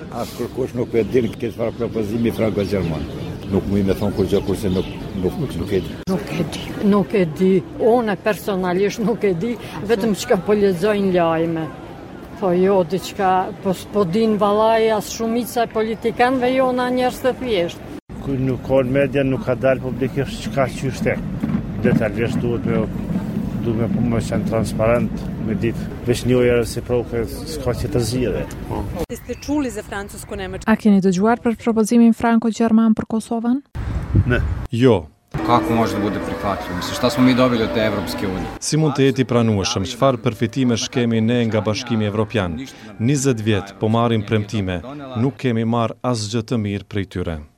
As kërkosh nuk e din këtë çfarë propozimi franko-gjerman. Nuk më me thonë kur gjë kurse nuk e di. Nuk e di. Unë personalisht nuk e di, vetëm çka po lexojnë lajme. Po jo, diçka, po din vallaj as shumica e politikanëve jo na njerëz të thjeshtë. Kur nuk ka media, nuk ka dalë publikisht çka qyshte. Detajisht duhet me më qenë transparent, me ditë veç një herë si provë s'ka që të zgjidhe. Ste čuli za francusko-nemački? A keni dëgjuar për propozimin franko-gjerman për Kosovën? Ne. Jo. Kako može da bude prihvatljivo? Mislim, šta smo mi dobili od te Evropske unije? Si mund të jeti pranueshëm? Çfarë përfitimesh kemi ne nga Bashkimi Evropian? 20 vjet po marrim premtime, nuk kemi marr asgjë të mirë prej tyre.